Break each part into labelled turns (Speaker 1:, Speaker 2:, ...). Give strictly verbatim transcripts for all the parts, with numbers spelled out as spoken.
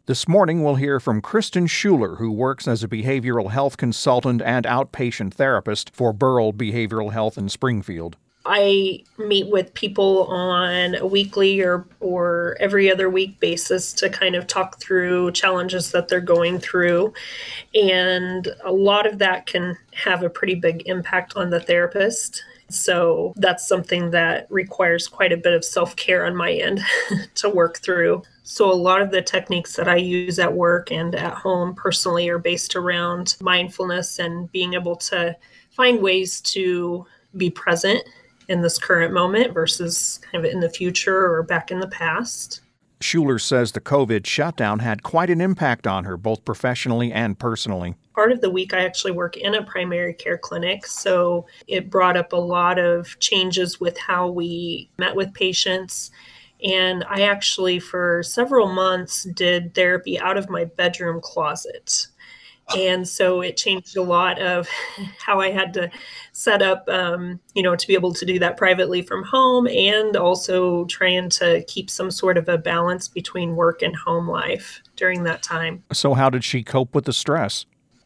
Speaker 1: This morning, we'll hear from Kristen Schuler, who works as a behavioral health consultant and outpatient therapist for Burrell Behavioral Health in Springfield.
Speaker 2: I meet with people on a weekly or, or every other week basis to kind of talk through challenges that they're going through. And a lot of that can have a pretty big impact on the therapist. So that's something that requires quite a bit of self-care on my end to work through. So a lot of the techniques that I use at work and at home personally are based around mindfulness and being able to find ways to be present in this current moment versus kind of in the future or back in the past.
Speaker 1: Schuler says the COVID shutdown had quite an impact on her, both professionally and personally.
Speaker 2: Part of the week, I actually work in a primary care clinic, so it brought up a lot of changes with how we met with patients. And I actually, for several months, did therapy out of my bedroom closet. And so it changed a lot of how I had to set up, um, you know, to be able to do that privately from home, and also trying to keep some sort of a balance between work and home life during that time.
Speaker 1: So how did she cope with the stress?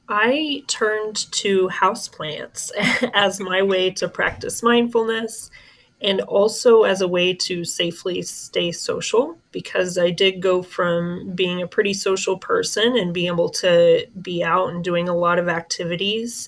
Speaker 2: I turned to houseplants as my way to practice mindfulness, and also as a way to safely stay social, because I did go from being a pretty social person and being able to be out and doing a lot of activities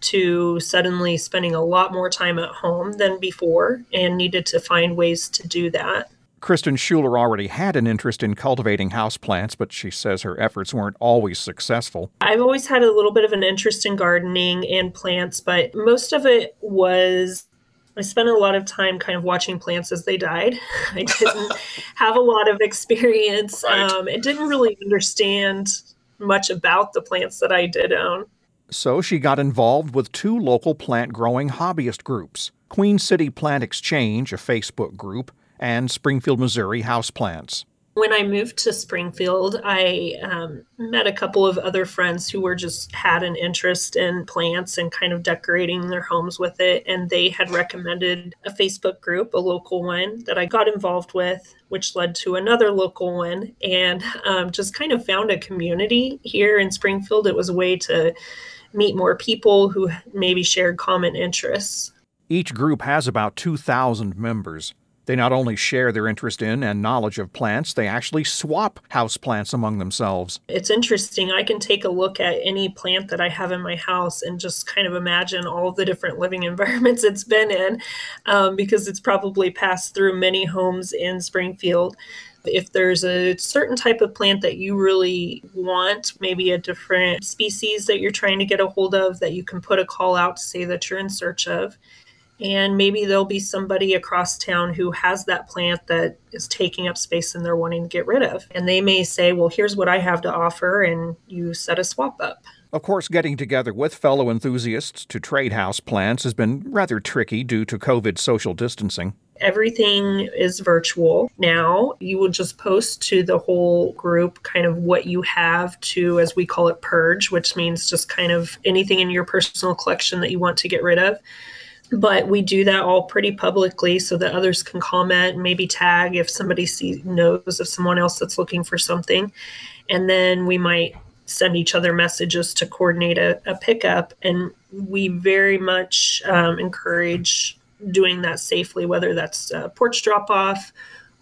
Speaker 2: to suddenly spending a lot more time at home than before, and needed to find ways to do that.
Speaker 1: Kristen Schuler already had an interest in cultivating houseplants, but she says her efforts weren't always successful.
Speaker 2: I've always had a little bit of an interest in gardening and plants, but most of it was I spent a lot of time kind of watching plants as they died. I didn't have a lot of experience.
Speaker 1: Right.
Speaker 2: Um, I didn't really understand much about the plants that I did own.
Speaker 1: So she got involved with two local plant-growing hobbyist groups, Queen City Plant Exchange, a Facebook group, and Springfield, Missouri Houseplants.
Speaker 2: When I moved to Springfield, I um, met a couple of other friends who were just had an interest in plants and kind of decorating their homes with it. And they had recommended a Facebook group, a local one, that I got involved with, which led to another local one, and um, just kind of found a community here in Springfield. It was a way to meet more people who maybe shared common interests.
Speaker 1: Each group has about two thousand members. They not only share their interest in and knowledge of plants, they actually swap houseplants among themselves.
Speaker 2: It's interesting. I can take a look at any plant that I have in my house and just kind of imagine all of the different living environments it's been in, um, because it's probably passed through many homes in Springfield. If there's a certain type of plant that you really want, maybe a different species that you're trying to get a hold of, that you can put a call out to say that you're in search of. And maybe there'll be somebody across town who has that plant that is taking up space and they're wanting to get rid of. And they may say, well, here's what I have to offer, and you set a swap up.
Speaker 1: Of course, getting together with fellow enthusiasts to trade houseplants has been rather tricky due to COVID social distancing.
Speaker 2: Everything is virtual now. You will just post to the whole group kind of what you have to, as we call it, purge, which means just kind of anything in your personal collection that you want to get rid of. But we do that all pretty publicly so that others can comment and maybe tag if somebody sees, knows of someone else that's looking for something. And then we might send each other messages to coordinate a, a pickup. And we very much um, encourage doing that safely, whether that's a porch drop-off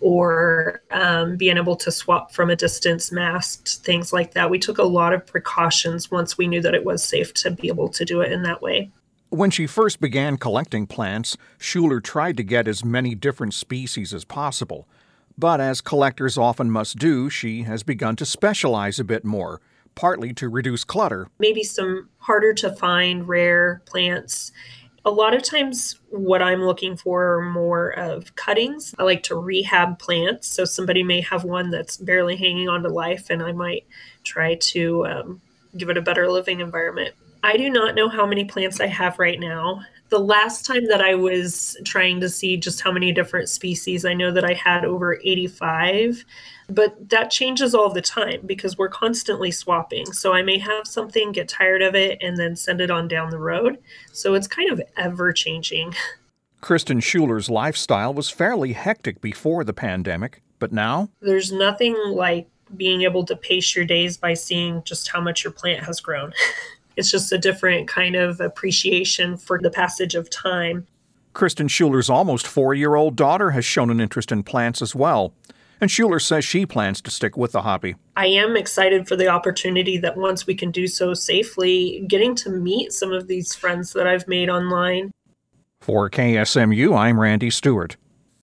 Speaker 2: or um, being able to swap from a distance, masked, things like that. We took a lot of precautions once we knew that it was safe to be able to do it in that way.
Speaker 1: When she first began collecting plants, Schuler tried to get as many different species as possible. But as collectors often must do, she has begun to specialize a bit more, partly to reduce clutter.
Speaker 2: Maybe some harder to find rare plants. A lot of times what I'm looking for are more of cuttings. I like to rehab plants. So somebody may have one that's barely hanging on to life, and I might try to um, give it a better living environment. I do not know how many plants I have right now. The last time that I was trying to see just how many different species, I know that I had over eighty-five, but that changes all the time because we're constantly swapping. So I may have something, get tired of it, and then send it on down the road. So it's kind of ever changing.
Speaker 1: Kristen Schuler's lifestyle was fairly hectic before the pandemic, but now?
Speaker 2: There's nothing like being able to pace your days by seeing just how much your plant has grown. It's just a different kind of appreciation for the passage of time.
Speaker 1: Kristen Schuler's almost four-year-old daughter has shown an interest in plants as well, and Schuler says she plans to stick with the hobby.
Speaker 2: I am excited for the opportunity that once we can do so safely, getting to meet some of these friends that I've made online.
Speaker 1: For K S M U, I'm Randy Stewart.